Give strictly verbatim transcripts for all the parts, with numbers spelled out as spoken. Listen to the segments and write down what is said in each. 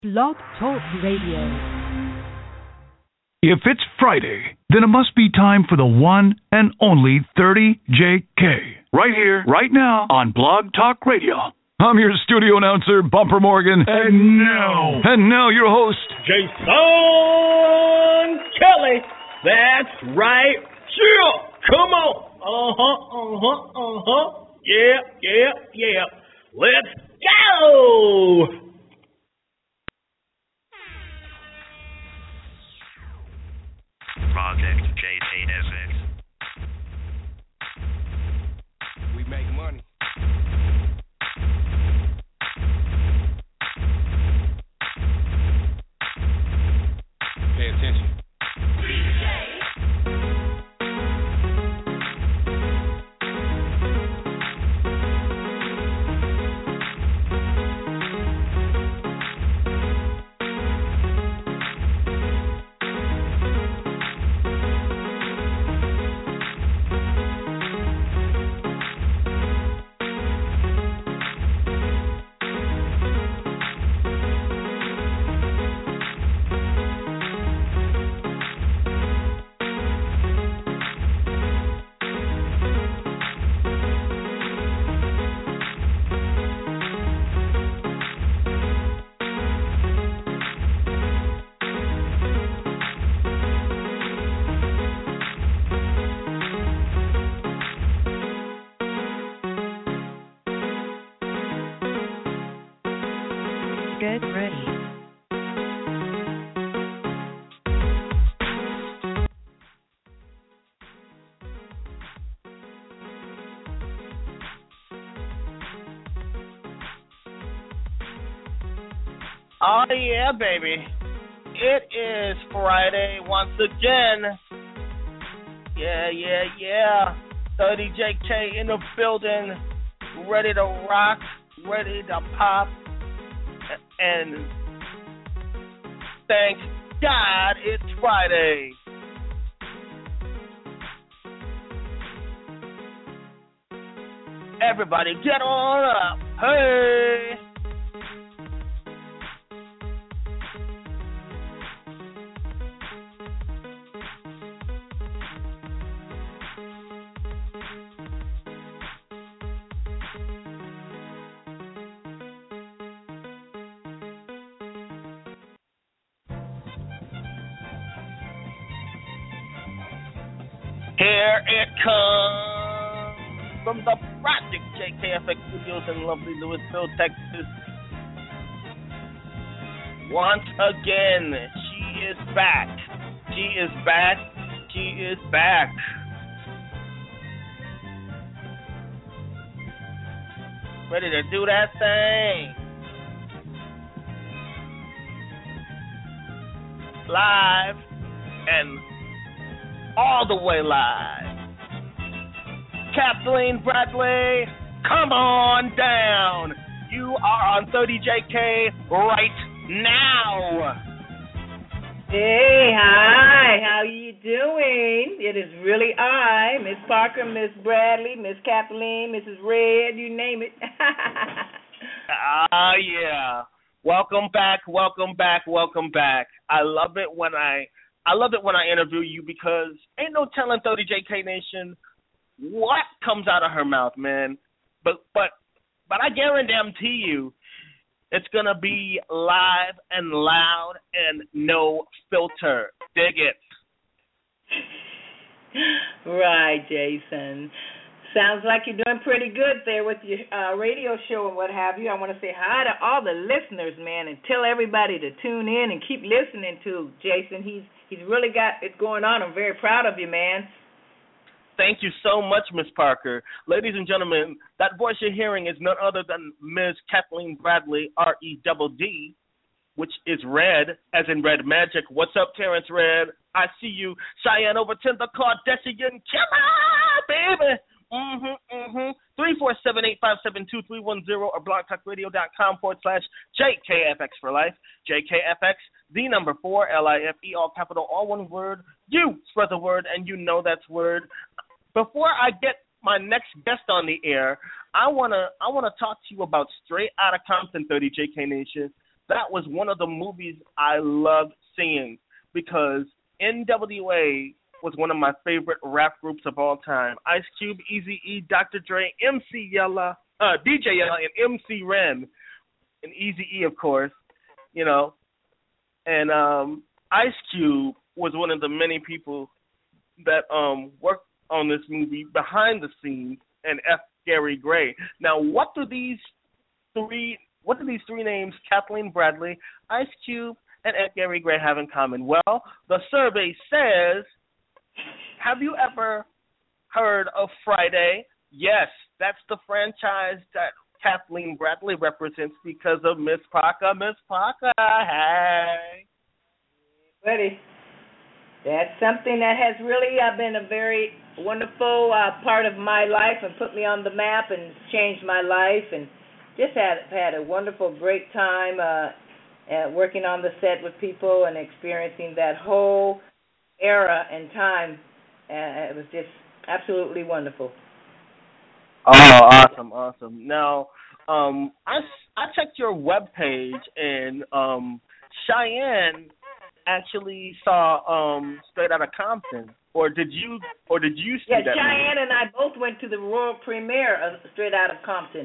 Blog Talk Radio. If it's Friday, then it must be time for the one and only thirty J K. Right here, right now, on Blog Talk Radio. I'm your studio announcer, Bumper Morgan. And now, and now your host, Jason Kelly. That's right. Sure. Come on. Uh-huh, uh-huh, uh-huh. Yeah, yeah, yeah. Let's go. Project J K F X. We make money. Pay attention. Get ready. Oh, yeah, baby. It is Friday once again. Yeah, yeah, yeah. thirty J K in the building. Ready to rock. Ready to pop. And thank God it's Friday. Everybody get on up. Hey. Here it comes from the Project J K F X Studios in lovely Lewisville, Texas. Once again, she is back. She is back. She is back. Ready to do that thing. Live and all the way live. Kathleen Bradley, come on down. You are on thirty J K right now. Hey, hi. How you doing? It is really I, Miss Parker, Miss Bradley, Miss Kathleen, Missus Red, you name it. Ah, uh, yeah. Welcome back, welcome back, welcome back. I love it when I I love it when I interview you because ain't no telling thirty J K Nation what comes out of her mouth, man. But but but I guarantee you it's gonna be live and loud and no filter. Dig it. Right, Jason. Sounds like you're doing pretty good there with your uh, radio show and what have you. I want to say hi to all the listeners, man, and tell everybody to tune in and keep listening to Jason. He's he's really got it going on. I'm very proud of you, man. Thank you so much, Miss Parker. Ladies and gentlemen, that voice you're hearing is none other than Miz Kathleen Bradley, R E D D, which is Red, as in Red Magic. What's up, Terrence Red? I see you. Cheyenne over to the Kardashian Killer, baby. Mm-hmm, mm-hmm. three four seven, eight five seven, two three one zero or blogtalkradio.com forward slash JKFX for life. J K F X, the number four, L I F E, all capital, all one word. You spread the word, and you know that's word. Before I get my next guest on the air, I wanna I wanna talk to you about Straight Outta Compton, thirty J K Nation. that was one of the movies I loved seeing because N W A was one of my favorite rap groups of all time. Ice Cube, Eazy-E, Doctor Dre, M C Yella, uh, D J Yella, and M C Ren, and Eazy-E, of course, you know. And um, Ice Cube was one of the many people that um, worked on this movie behind the scenes, and F. Gary Gray. Now, what do these three, what do these three names, Kathleen Bradley, Ice Cube, and F. Gary Gray, have in common? Well, the survey says, have you ever heard of Friday? Yes, that's the franchise that Kathleen Bradley represents because of Miss Parker. Miss Parker, hey. Buddy, that's something that has really uh, been a very wonderful uh, part of my life and put me on the map and changed my life, and just had had a wonderful, great time uh, uh, working on the set with people and experiencing that whole era and time. Uh, it was just absolutely wonderful. Oh, awesome, awesome. Now, um, I, I checked your webpage, and um, Cheyenne actually saw um, Straight Outta Compton, or did you, or did you see yeah, that? Yeah, Cheyenne movie? and I both went to the world premiere of Straight Outta Compton.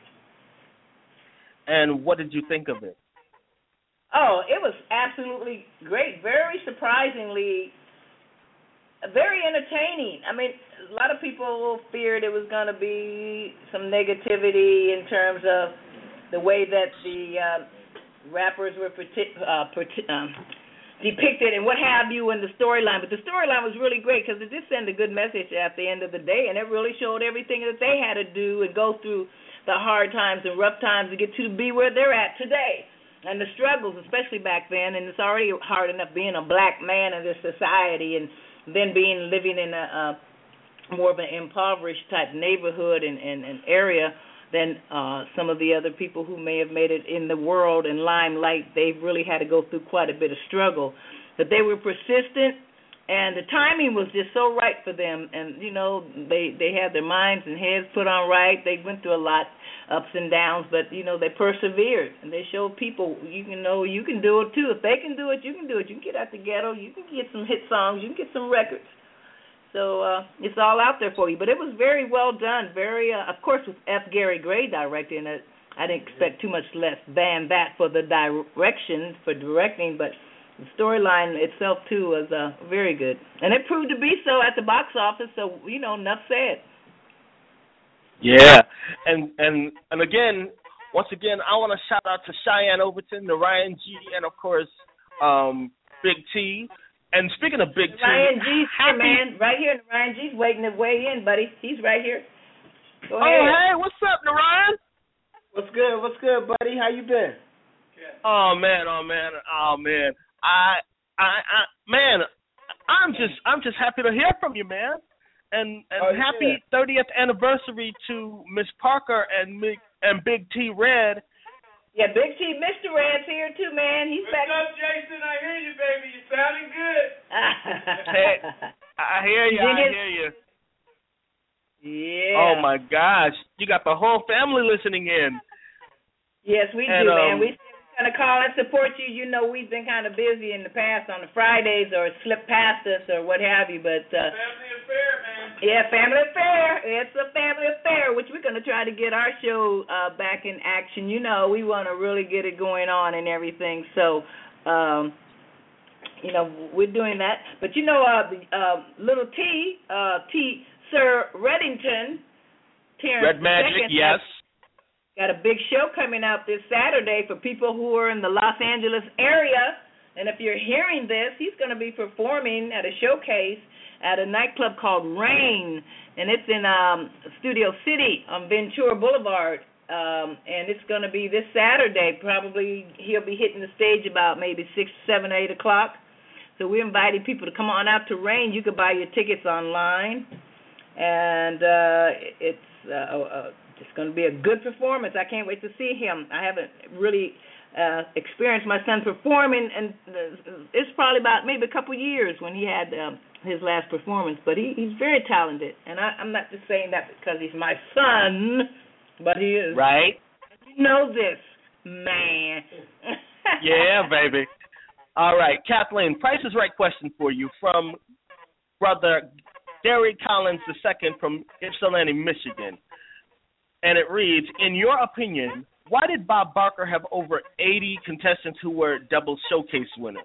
And what did you think of it? Oh, it was absolutely great. Very surprisingly, very entertaining. I mean, a lot of people feared it was going to be some negativity in terms of the way that the uh, rappers were uh, um, depicted and what have you in the storyline. But the storyline was really great because it did send a good message at the end of the day, and it really showed everything that they had to do and go through the hard times and rough times to get to be where they're at today. And the struggles, especially back then, and it's already hard enough being a black man in this society and then being living in a, a more of an impoverished type neighborhood and, and, and area than uh, some of the other people who may have made it in the world and limelight. They've really had to go through quite a bit of struggle. But they were persistent, and the timing was just so right for them. And, you know, they, they had their minds and heads put on right. They went through a lot, ups and downs, but, you know, they persevered. And they showed people, you can know, you can do it, too. If they can do it, you can do it. You can get out the ghetto. You can get some hit songs. You can get some records. So uh, it's all out there for you. But it was very well done. Very, uh, of course, with F. Gary Gray directing it, I didn't expect too much less than that for the direction, for directing, but the storyline itself, too, was uh, very good. And it proved to be so at the box office, so, you know, enough said. Yeah. And, and, and again, once again, I want to shout out to Cheyenne Overton, to Ryan G., and, of course, um, Big T. And speaking of Big T, Ryan G's here, happy... man. Right here. Ryan G's waiting to weigh in, buddy. He's right here. Go ahead. Oh, hey, what's up, Narayan? What's good? What's good, buddy? How you been? Oh man, oh man, oh man. I, I, I, man, I'm just, I'm just happy to hear from you, man. And and oh, happy yeah. thirtieth anniversary to Miss Parker and Big and Big T Red. Yeah, Big T, Mister Red's here too, man. He's What's back. up, Jason? I hear you, baby. You sounding good. Hey, I hear you. I hear you. Yeah. Oh my gosh, you got the whole family listening in. Yes, we and, do, um, man. We kind of call and support you. You know, we've been kind of busy in the past on the Fridays or slipped past us or what have you, but uh, family affair, man. Yeah, family affair. It's a family affair, which we're going to try to get our show uh, back in action. You know, we want to really get it going on and everything. So, um, you know, we're doing that. But you know, uh, the, uh, little T, uh, T. Sir Reddington, Terrence Red Magic, the second, yes. Got a big show coming out this Saturday for people who are in the Los Angeles area. And if you're hearing this, he's going to be performing at a showcase at a nightclub called Rain, and it's in um, Studio City on Ventura Boulevard. Um, and it's going to be this Saturday. Probably he'll be hitting the stage about maybe six, seven, eight o'clock. So we're inviting people to come on out to Rain. You can buy your tickets online. And uh, it's uh, uh, it's going to be a good performance. I can't wait to see him. I haven't really uh, experienced my son performing, and it's probably about maybe a couple years when he had um, his last performance. But he, he's very talented, and I, I'm not just saying that because he's my son, but he is. Right. You know this, man. Yeah, baby. All right, Kathleen, Price is Right question for you from Brother Gary Collins the second from Ypsilanti, Michigan. And it reads, in your opinion, why did Bob Barker have over eighty contestants who were double showcase winners?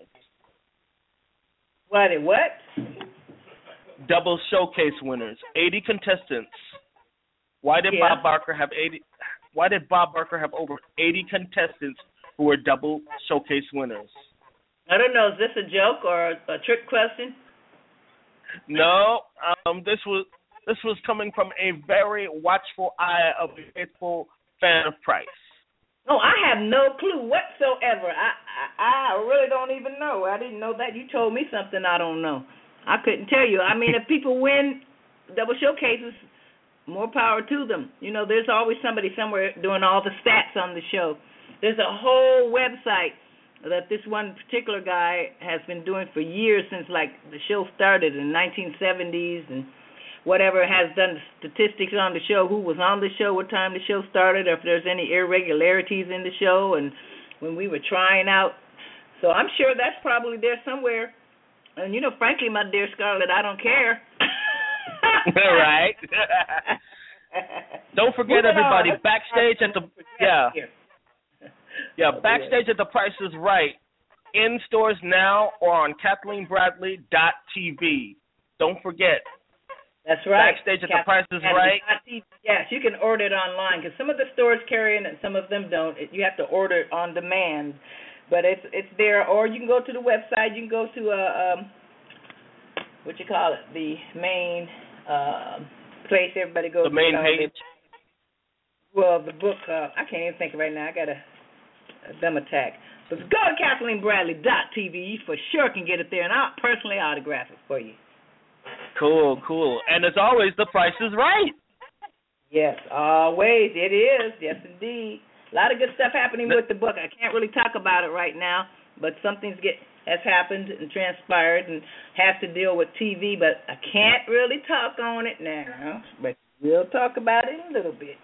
What? What? Double showcase winners, eighty contestants. Why did Yeah. Bob Barker have eighty? Why did Bob Barker have over eighty contestants who were double showcase winners? I don't know. Is this a joke or a, a trick question? No, um, this was this was coming from a very watchful eye of a faithful fan of Price. No, I have no clue whatsoever. I, I I really don't even know. I didn't know that. You told me something I don't know. I couldn't tell you. I mean, if people win double showcases, more power to them. You know, there's always somebody somewhere doing all the stats on the show. There's a whole website that this one particular guy has been doing for years, since like the show started in the nineteen seventies and whatever, has done statistics on the show, who was on the show, what time the show started, if there's any irregularities in the show, and when we were trying out. So I'm sure that's probably there somewhere. And, you know, frankly, my dear Scarlett, I don't care. Right. Don't forget, everybody, backstage at the, yeah. Yeah, backstage at The Price is Right, in stores now or on Kathleen Bradley dot T V. Don't forget. That's right. Backstage at The Price is Right. Yes, you can order it online, because some of the stores carry it and some of them don't. You have to order it on demand, but it's it's there. Or you can go to the website. You can go to a um, what you call it, the main uh, place everybody goes. The main to page. Well, the book. Uh, I can't even think right now. I got a, a dumb attack. But go to Kathleen Bradley dot T V. You for sure can get it there, and I'll personally autograph it for you. Cool, cool. And as always, The Price is Right. Yes, always. It is. Yes, indeed. A lot of good stuff happening with the book. I can't really talk about it right now, but something's get has happened and transpired and has to deal with T V, but I can't really talk on it now. But we'll talk about it in a little bit.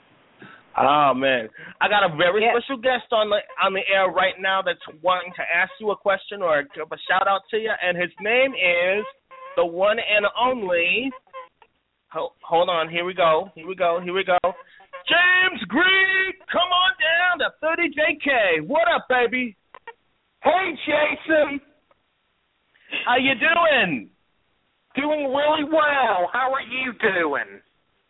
Oh, man. I got a very Yes. special guest on the on the air right now that's wanting to ask you a question or give a shout-out to you, and his name is the one and only, hold, hold on, here we go, here we go, here we go, James Greed, come on down to thirty J K. What up, baby? Hey, Jason. How you doing? Doing really well. How are you doing?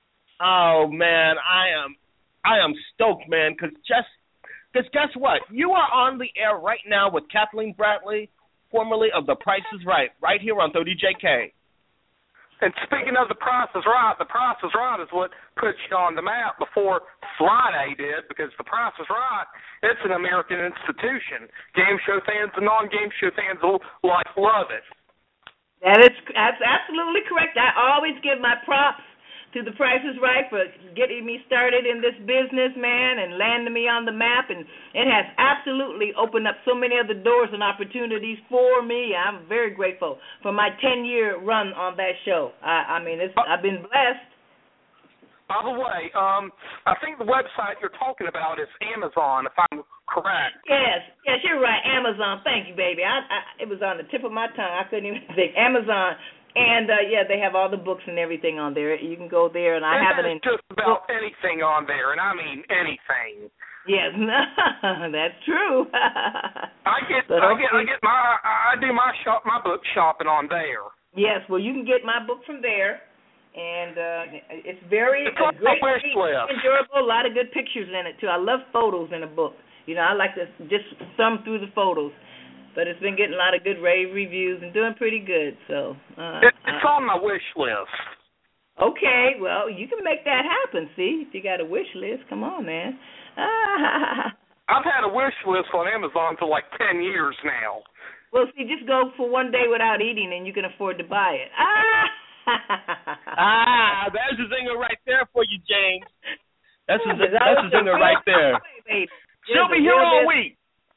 Oh, man, I am I am stoked, man, because just, cause guess what? You are on the air right now with Kathleen Bradley, formerly of The Price is Right, right here on thirty J K. And speaking of The Price is Right, The Price is Right is what put you on the map before Friday did, because The Price is Right, it's an American institution. Game show fans and non-game show fans will like love it. That is that's absolutely correct. I always give my props to The Price is Right for getting me started in this business, man, and landing me on the map. And it has absolutely opened up so many other doors and opportunities for me. I'm very grateful for my ten-year run on that show. I, I mean, it's, I've been blessed. By the way, um, I think the website you're talking about is Amazon, if I'm correct. Yes, yes, you're right. Amazon. Thank you, baby. I, I it was on the tip of my tongue. I couldn't even think. Amazon. And, uh, yeah, they have all the books and everything on there. You can go there, and I and have it in. just about anything on there, and I mean anything. Yes, that's true. I get, But I get, I okay. get my, I do my shop, my book shopping on there. Yes, well, you can get my book from there, and uh, it's very It's a on my great, wish read, list. enjoyable. A lot of good pictures in it too. I love photos in a book. You know, I like to just thumb through the photos. But it's been getting a lot of good rave reviews and doing pretty good. So uh, It, it's uh, on my wish list. okay, well, you can make that happen. See, if you got a wish list, come on, man. I've had a wish list on Amazon for like ten years now. Well, see, just go for one day without eating, and you can afford to buy it. Ah, there's a zinger right there for you, James. That's a, Yeah, that's a zinger right there. Baby. She'll be here all week.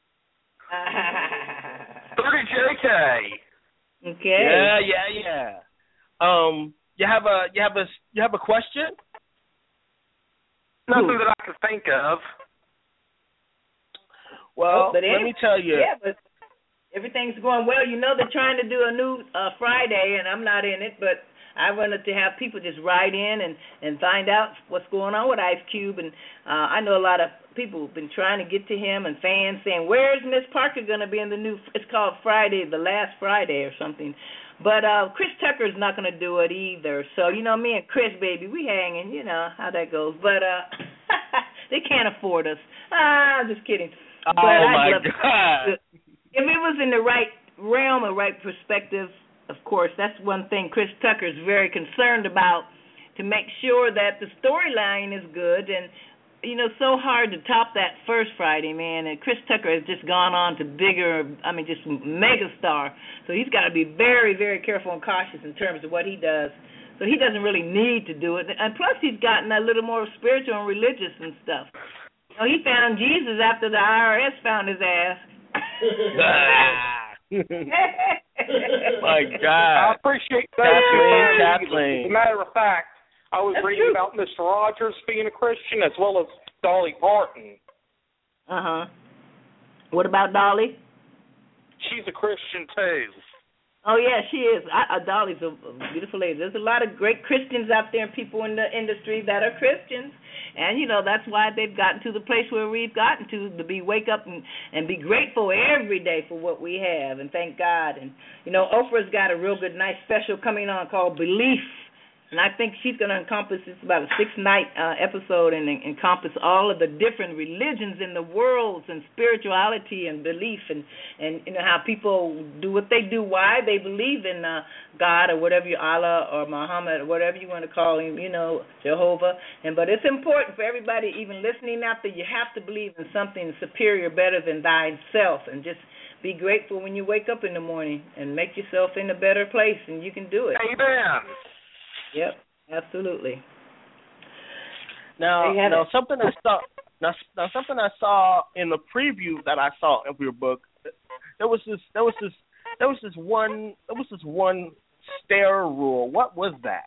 thirty J K. Okay. Yeah, yeah, yeah. Um, you have a you have a you have a question? Nothing that I can think of. Well, but anyway, let me tell you. Yeah, but everything's going well. You know they're trying to do a new uh, Friday, and I'm not in it, but I wanted to have people just write in and, and find out what's going on with Ice Cube. And uh, I know a lot of people have been trying to get to him and fans saying, where's Miss Parker going to be in the new, it's called Friday, the last Friday or something. But uh, Chris Tucker's not going to do it either. So, you know, me and Chris, baby, we hanging, you know how that goes. But uh, they can't afford us. Ah, I'm just kidding. Oh, but my love God. It. If it was in the right realm or right perspective, of course, that's one thing Chris Tucker is very concerned about, to make sure that the storyline is good. And, you know, so hard to top that first Friday, man. And Chris Tucker has just gone on to bigger, I mean, just mega star. So he's got to be very, very careful and cautious in terms of what he does. So he doesn't really need to do it. And plus he's gotten a little more spiritual and religious and stuff. You know, he found Jesus after the I R S found his ass. My God. I appreciate that. Kathleen, Kathleen. As a matter of fact, I was That's reading true. about Mister Rogers being a Christian as well as Dolly Parton. Uh-huh. What about Dolly? She's a Christian, too. Oh, yeah, she is. I, uh, Dolly's a, a beautiful lady. There's a lot of great Christians out there and people in the industry that are Christians. And, you know, that's why they've gotten to the place where we've gotten to, to be wake up and, and be grateful every day for what we have and thank God. And, you know, Oprah's got a real good, nice special coming on called Belief. And I think she's going to encompass, it's about a six-night uh, episode and, and encompass all of the different religions in the world and spirituality and belief and, and you know, how people do what they do, why they believe in uh, God or whatever, you, Allah or Muhammad or whatever you want to call him, you know, Jehovah. And But it's important for everybody, even listening out there, you have to believe in something superior, better than thyself, and just be grateful when you wake up in the morning and make yourself in a better place, and you can do it. Amen. Yep, absolutely. Now, now something I saw. Now, now, something I saw in the preview that I saw of your book. There was this. There was this. There was this one. There was this one stare rule. What was that?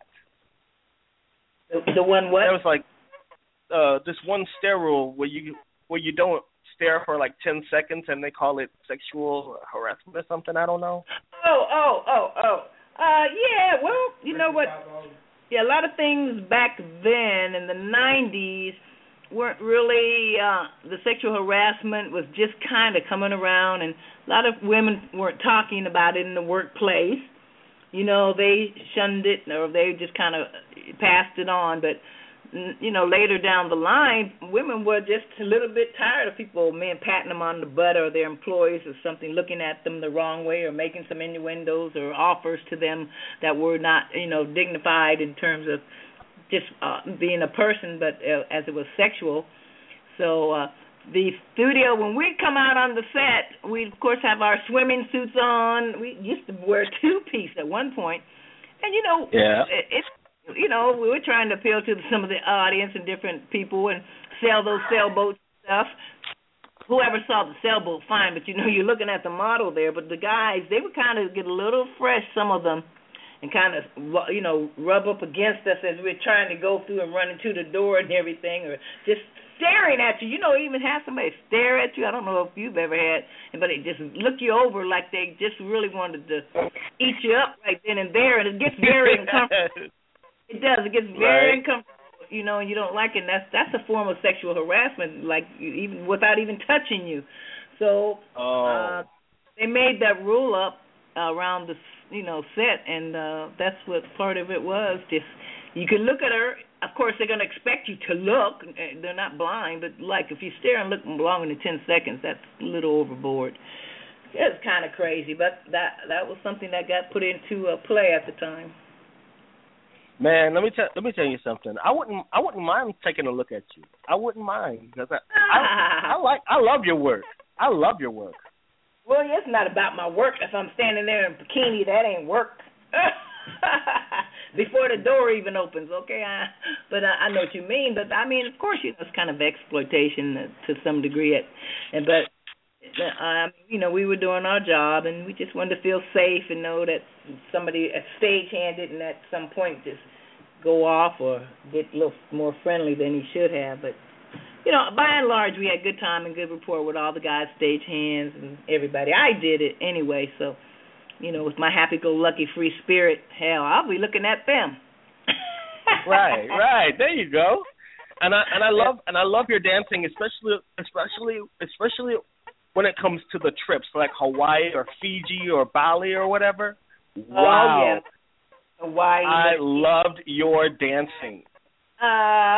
The, the one what? There was like uh, this one stare rule where you where you don't stare for like ten seconds, and they call it sexual harassment or something. I don't know. Oh, oh, oh, oh. Uh, yeah, well, you know what? Yeah, a lot of things back then in the nineties weren't really, uh, the sexual harassment was just kind of coming around, and a lot of women weren't talking about it in the workplace. You know, they shunned it, or they just kind of passed it on, but you know, later down the line, women were just a little bit tired of people, men patting them on the butt or their employees or something, looking at them the wrong way or making some innuendos or offers to them that were not, you know, dignified in terms of just uh, being a person, but uh, as it was sexual. So uh, the studio, when we come out on the set, we, of course, have our swimming suits on. We used to wear two-piece at one point. And, you know, yeah. it, it's, you know, we were trying to appeal to some of the audience and different people and sell those sailboats and stuff. Whoever saw the sailboat, fine, but, you know, you're looking at the model there. But the guys, they would kind of get a little fresh, some of them, and kind of, you know, rub up against us as we're trying to go through and run into the door and everything, or just staring at you. You know, even have somebody stare at you. I don't know if you've ever had, but they just look you over like they just really wanted to eat you up right then and there, and it gets very uncomfortable. It does. It gets very right. uncomfortable, you know, and you don't like it. And that's that's a form of sexual harassment, like even without even touching you. So oh. uh, they made that rule up uh, around the, you know, set, and uh, that's what part of it was. Just you can look at her. Of course, they're going to expect you to look. They're not blind, but like if you stare and look longer than ten seconds, that's a little overboard. It's kind of crazy, but that that was something that got put into uh, play at the time. Man, let me tell let me tell you something. I wouldn't I wouldn't mind taking a look at you. I wouldn't mind because I, I I like I love your work. I love your work. Well, it's not about my work. If I'm standing there in bikini, that ain't work. Before the door even opens, okay? I, but I, I know what you mean. But I mean, of course, you know, it's kind of exploitation to some degree. At, and but um, you know, we were doing our job, and we just wanted to feel safe and know that somebody a stagehand didn't at some point just go off or get a little more friendly than he should have. But you know, by and large, we had good time and good rapport with all the guys, stagehands, and everybody. I did it anyway, so, you know, with my happy-go-lucky free spirit, hell, I'll be looking at them. Right, right. There you go. And I and I love and I love your dancing, especially especially especially when it comes to the trips like Hawaii or Fiji or Bali or whatever. Wow. Oh, yeah. Hawaii. I loved your dancing. Uh,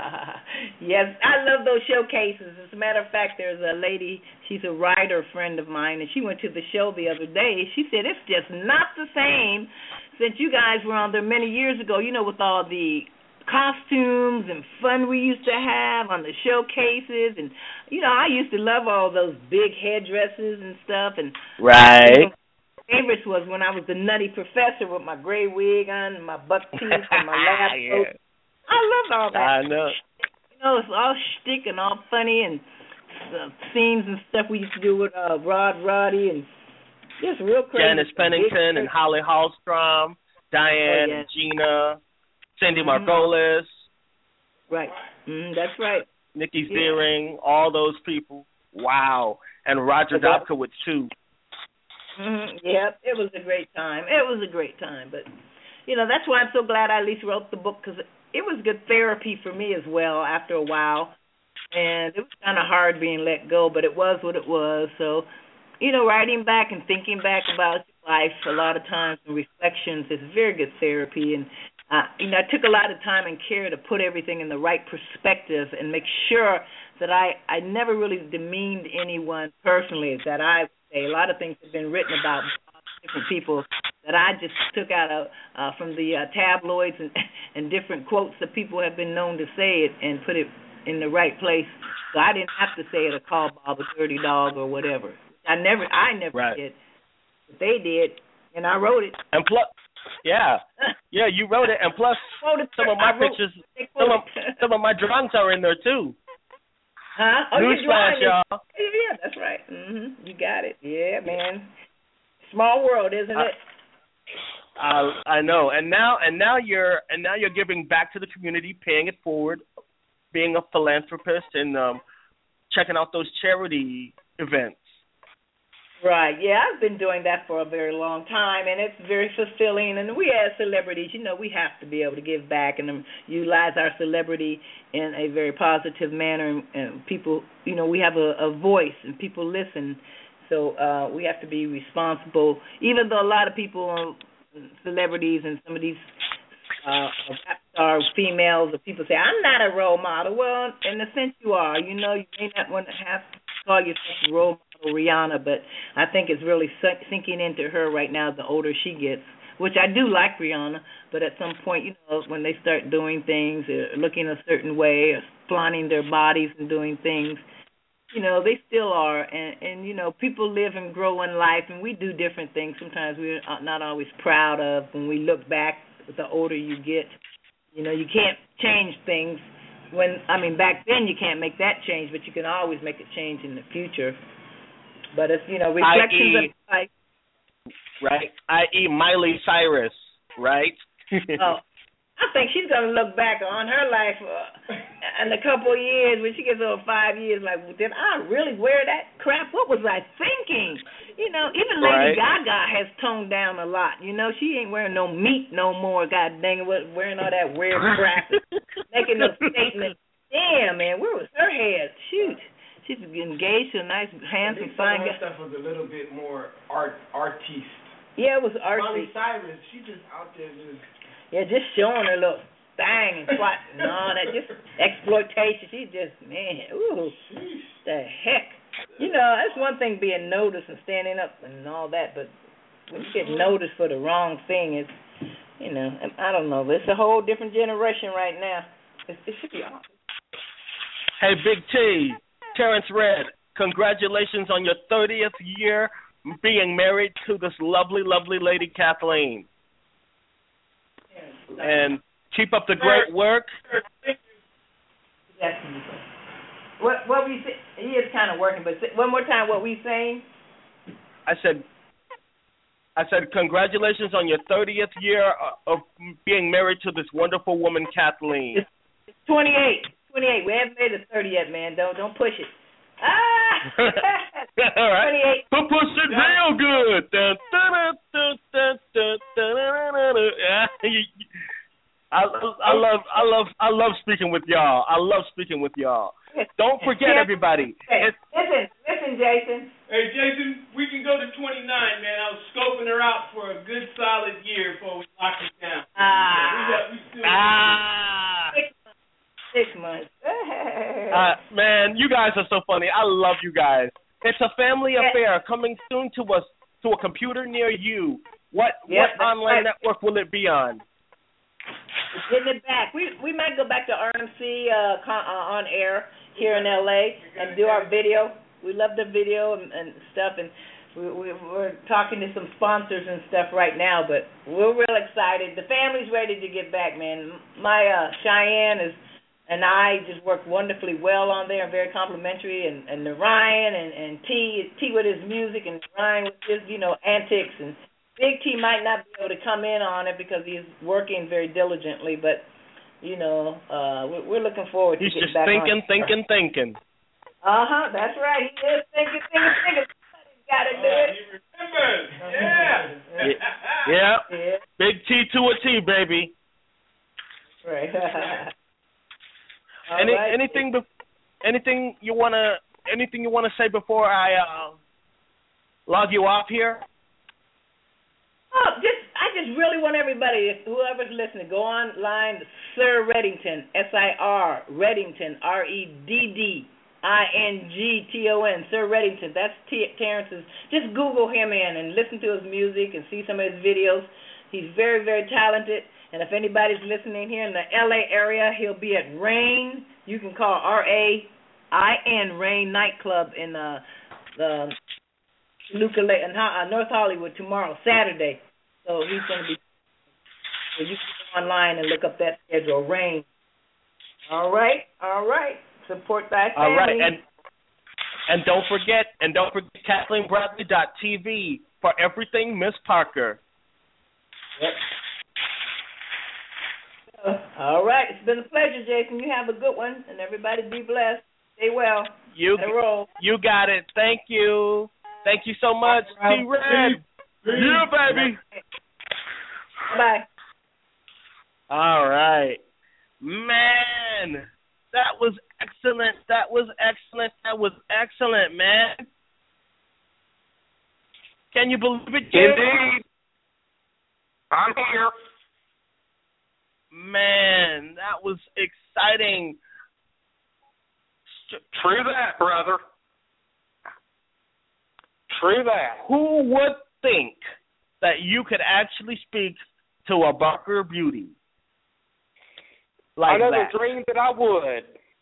yes, I love those showcases. As a matter of fact, there's a lady, she's a writer friend of mine, and she went to the show the other day. She said, it's just not the same since you guys were on there many years ago, you know, with all the costumes and fun we used to have on the showcases. And, you know, I used to love all those big headdresses and stuff. And right. You know, favorites was when I was the nutty professor with my gray wig on and my buck teeth and my lab coat. Yeah. I loved all that. I know. You know, it's all shtick and all funny and uh, scenes and stuff we used to do with uh, Rod Roddy and just real crazy. Janice Pennington and Holly Hallstrom, Diane, oh, yeah. Gina, Cindy mm-hmm. Margolis. Right. Mm, that's right. Nikki yeah. Ziering, all those people. Wow. And Roger okay. Dobkowitz, too. Mm-hmm. Yep, it was a great time. It was a great time. But, you know, that's why I'm so glad I at least wrote the book, because it was good therapy for me as well after a while. And it was kind of hard being let go, but it was what it was. So, you know, writing back and thinking back about life a lot of times and reflections is very good therapy. And, uh, you know, I took a lot of time and care to put everything in the right perspective and make sure that I, I never really demeaned anyone personally, that I say a lot of things have been written about different people that I just took out of, uh, from the uh, tabloids and, and different quotes that people have been known to say it and put it in the right place. So I didn't have to say it or call Bob a dirty dog or whatever. I never, I never right. did. But they did, and I wrote it. And plus, yeah, yeah, you wrote it, and plus some of my wrote, pictures, some of, some of my drawings are in there too. Huh? Oh, Newsflash, y'all. Yeah, that's right. Mm-hmm. You got it. Yeah, man. Small world, isn't it? I, I know, and now and now you're and now you're giving back to the community, paying it forward, being a philanthropist, and um, checking out those charity events. Right. Yeah, I've been doing that for a very long time, and it's very fulfilling. And we as celebrities, you know, we have to be able to give back and um, utilize our celebrity in a very positive manner. And, and people, you know, we have a, a voice, and people listen. So uh, we have to be responsible, even though a lot of people, celebrities and some of these uh, rap star females or people say, I'm not a role model. Well, in a sense you are. You know, you may not want to have to call yourself a role model, Rihanna, but I think it's really sinking into her right now the older she gets, which I do like Rihanna, but at some point, you know, when they start doing things, or looking a certain way, or flaunting their bodies and doing things, you know, they still are, and, and, you know, people live and grow in life, and we do different things sometimes we're not always proud of when we look back the older you get. You know, you can't change things when, I mean, back then you can't make that change, but you can always make a change in the future. But it's, you know, reflections I E, of life. Right, that is. Miley Cyrus, right? Oh, I think she's going to look back on her life uh, in a couple of years, when she gets over five years, like, did I really wear that crap? What was I thinking? You know, even Lady right. Gaga has toned down a lot. You know, she ain't wearing no meat no more, god dang it, wearing all that weird crap, making those statements. Damn, man, where was her head? Shoot. She's engaged to a nice, handsome, fine guy. Some of her stuff was a little bit more art, artiste. Yeah, it was artsy. Miley Cyrus, she just out there just... Yeah, just showing her little thing and twat and all that, just exploitation. She just, man, ooh, the heck. You know, that's one thing being noticed and standing up and all that, but when you get noticed for the wrong thing, it's, you know, I don't know, it's a whole different generation right now. It, it should be awesome. Hey, Big T, Terrence Red, congratulations on your thirtieth year being married to this lovely, lovely lady, Kathleen. And keep up the great work. What what we say? He is kind of working, but say, one more time, what we saying? I said, I said, congratulations on your thirtieth year of being married to this wonderful woman, Kathleen. It's twenty-eight. twenty-eight. We haven't made it thirty yet, man. Don't don't push it. Ah. All right. twenty-eight. But push it real good. Dun, dun, dun, dun, dun, dun, dun, dun, dun, dun. I, I love I love I love speaking with y'all. I love speaking with y'all. Don't forget, everybody. Hey, listen, listen, Jason. Hey, Jason, we can go to twenty-nine, man. I was scoping her out for a good solid year before we lock it down. Ah. We got, we still Ah. Six months. Six months. Uh, man, you guys are so funny. I love you guys. It's a family affair coming soon to us to a computer near you. What Yep, what that's online right. network will it be on? Getting it back. We we might go back to R M C uh, con, uh, on air here in L A and do our video. We love the video and, and stuff, and we, we, we're talking to some sponsors and stuff right now. But we're real excited. The family's ready to get back, man. My uh, Cheyenne is and I just work wonderfully well on there. Very complimentary, and and the Ryan and and T T with his music and Ryan with his you know antics, and Big T might not be able to come in on it because he's working very diligently, but. You know, uh, we're, we're looking forward to He's getting just back thinking, on. thinking, thinking. Uh-huh, that's right. He is thinking, thinking, thinking. Somebody's got to do it. He remembers. Yeah. Yeah. Yeah. Big T to a T, baby. Right. Any right. anything be, anything you wanna anything you wanna say before I uh, log you off here? Oh, just I just really want everybody, whoever's listening, go online, Sir Reddington, S I R Reddington, R E D D I N G T O N, Sir Reddington. That's T- Terrence's. Just Google him in and listen to his music and see some of his videos. He's very, very talented. And if anybody's listening here in the L A area, he'll be at Rain. You can call R A I N Rain Nightclub in uh, the Luca Lake, in uh, North Hollywood tomorrow, Saturday. So he's going to be. So you can go online and look up that schedule. Rain. All right, all right. Support thy family. All right, and and don't forget, and don't forget Kathleen Bradley dot T V for everything Miss Parker. Yep. Uh, all right, it's been a pleasure, Jason. You have a good one, and everybody be blessed. Stay well. You Let it roll. you got it. Thank you. Thank you so much, T Red. Yeah, baby. Bye. All right, man. That was excellent. That was excellent. That was excellent, man. Can you believe it, Jim? Indeed. I'm here. Man, that was exciting. True that, brother. True that. Who would think that you could actually speak to a Barker Beauty like I never that? dreamed that I would.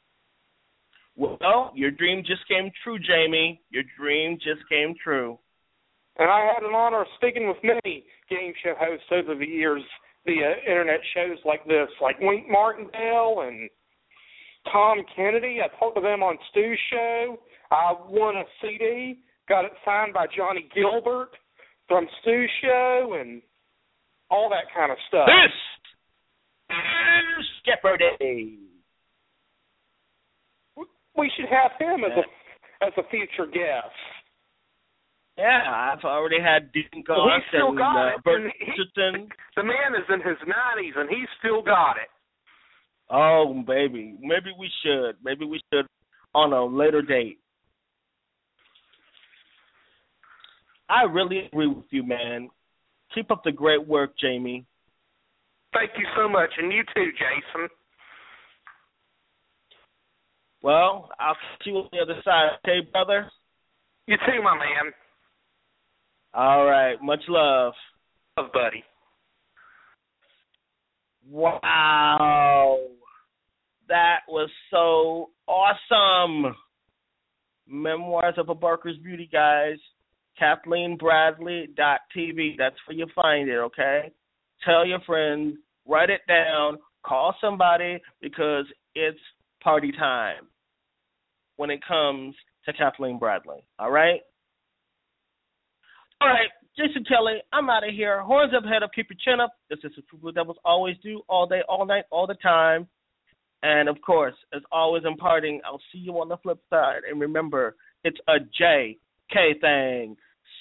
Well, your dream just came true, Jamie. Your dream just came true. And I had an honor of speaking with many game show hosts over the years via internet shows like this, like Wink Martindale and Tom Kennedy. I talked to them on Stu's show. I won a C D, got it signed by Johnny Gilbert from Stu's show, and all that kind of stuff. This is Jeopardy. We should have him as a as a future guest. Yeah, I've already had Dean Goss Well, he's still and got uh, it. Bert And he- Richardson. The man is in his nineties, and he's still got it. Oh, baby. Maybe we should. Maybe we should on a later date. I really agree with you, man. Keep up the great work, Jamie. Thank you so much, and you too, Jason. Well, I'll catch you on the other side, okay, brother? You too, my man. All right. Much love. Love, buddy. Wow. That was so awesome. Memoirs of a Barker's Beauty, guys. Kathleen Bradley dot T V. That's where you find it, okay? Tell your friends. Write it down. Call somebody because it's party time when it comes to Kathleen Bradley. All right? All right. Jason Kelly, I'm out of here. Horns up, head up, keep your chin up. This is what True Blue Devils always do all day, all night, all the time. And, of course, as always imparting, I'll see you on the flip side. And remember, it's a J K thing,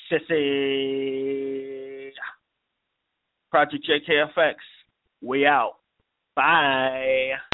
sissy. Project J K F X, we out. Bye.